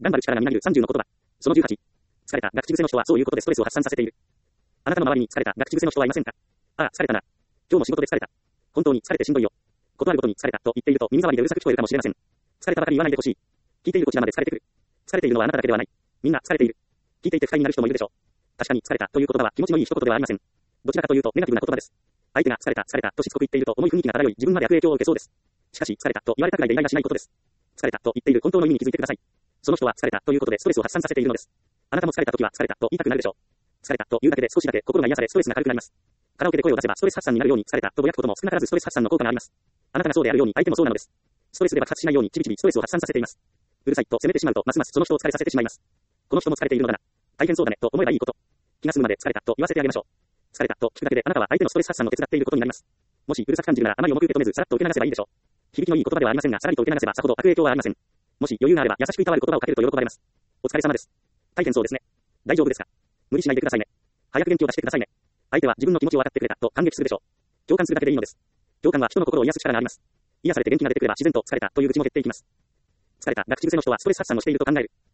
頑張る力がみなぎる30の言葉。その18。疲れた、学口癖の人はそういうことでストレスを発散させている。あなたの周りに疲れた、学口癖の人はいませんか？ああ、疲れたな。今日も仕事で疲れた。本当に疲れてしんどいよ。ことあるごとに疲れたと言っていると耳障りでうるさく聞こえるかもしれません。疲れたばかり言わないでほしい。聞いているこちらまで疲れてくる。疲れているのはあなただけではない。みんな疲れている。聞いていて不快になる人もいるでしょう。確かに疲れたという言葉は気持ちのいい一言ではありません。どちらかというとネガティブな言葉です。相手が疲れたとしつこく言っていると重い雰囲気が漂い自分まで悪影響を受けそうです。しかし疲れたと言われたくらいでイライラしないことです。疲れたと言っている本当の意味に気づいてください。その人は疲れたということでストレスを発散させているのです。あなたも疲れた時は疲れたと言いたくなるでしょう。疲れたというだけで少しだけ心が癒されストレスが軽くなります。カラオケで声を出せばストレス発散になるように疲れたとぼやくことも少なからずストレス発散の効果があります。あなたがそうであるように相手もそうなのです。ストレスで爆発しないようにちびちびストレスを発散させています。うるさいと責めてしまうとますますその人を疲れさせてしまいます。この人も疲れているのだな。大変そうだねと思えばいいこと。気が済むまで疲れたと言わせてあげましょう。疲れたと聞くだけであなたは相手のストレス発散を手伝っていることになります。もしうるさく感じるならあまり重く受け止めずさらっと受け流せばいいでしょう。響きのいい言葉ではありませんがさらりと受け流せばさほど悪影響はありません。もし余裕があれば優しくいたわる言葉をかけると喜ばれます。お疲れ様です。大変そうですね。大丈夫ですか？無理しないでくださいね。早く元気を出してくださいね。相手は自分の気持ちを分かってくれたと感激するでしょう。共感するだけでいいのです。共感は人の心を癒す力があります。癒されて元気が出てくれば自然と疲れたという愚痴も減っていきます。疲れた、学口癖の人はストレス発散をしていると考える。